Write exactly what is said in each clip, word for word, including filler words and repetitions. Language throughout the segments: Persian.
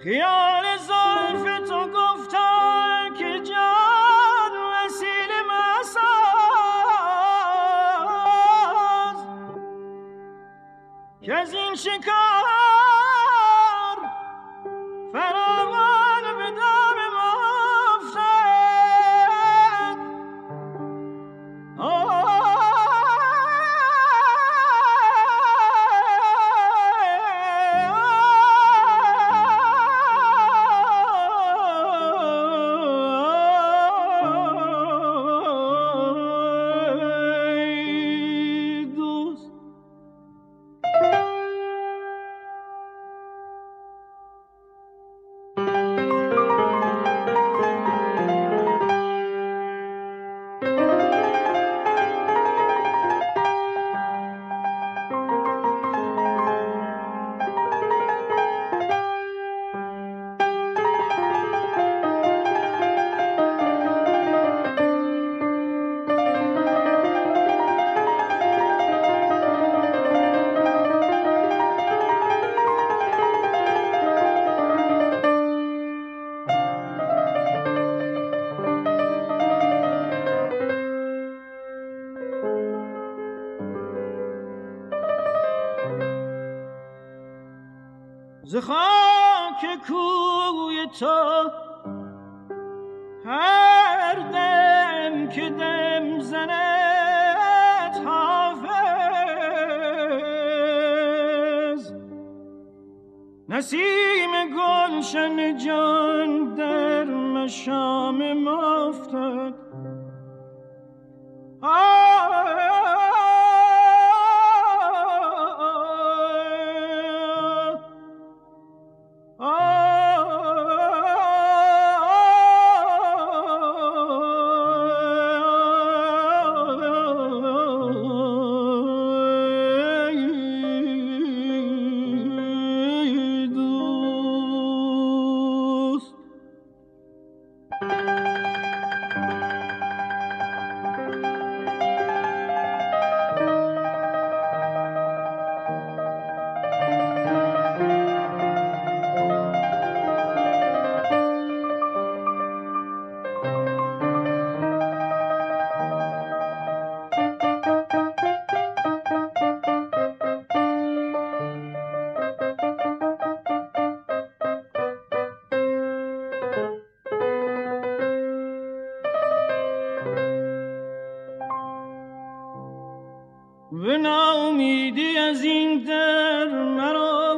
خیال زلف تو گفتن که جان وسیله مساز که از این شکار فراوان به دام ما افتاد. ز خاک کوی تو هر دم که دم زند حافظ نسیم گلشن جان در مشام ما افتاد. به ناامیدی از این در مرا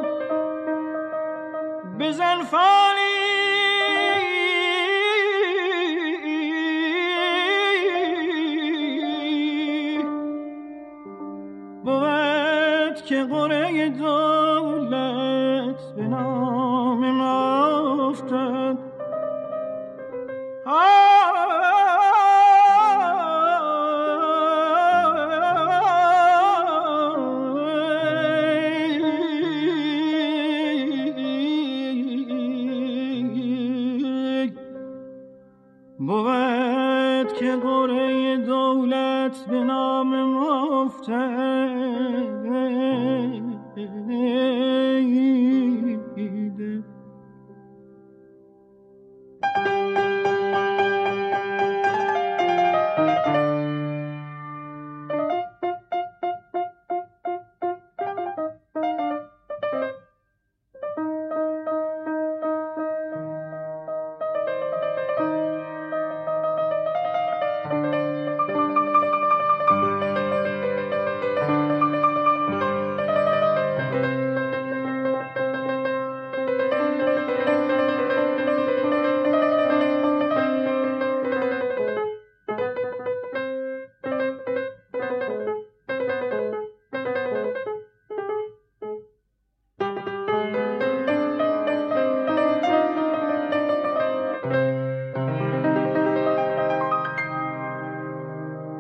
بزن فالی بود که قره دولت به نام ما افتاد. بود که قره دولت به نام ما افتاد.